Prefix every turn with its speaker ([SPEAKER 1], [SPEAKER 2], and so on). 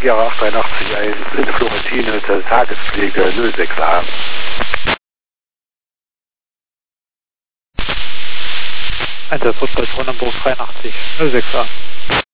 [SPEAKER 1] Sierra 883 in Florentine zur Tagespflege 06a.
[SPEAKER 2] Einsatzrückbald von Hamburg 83 06a.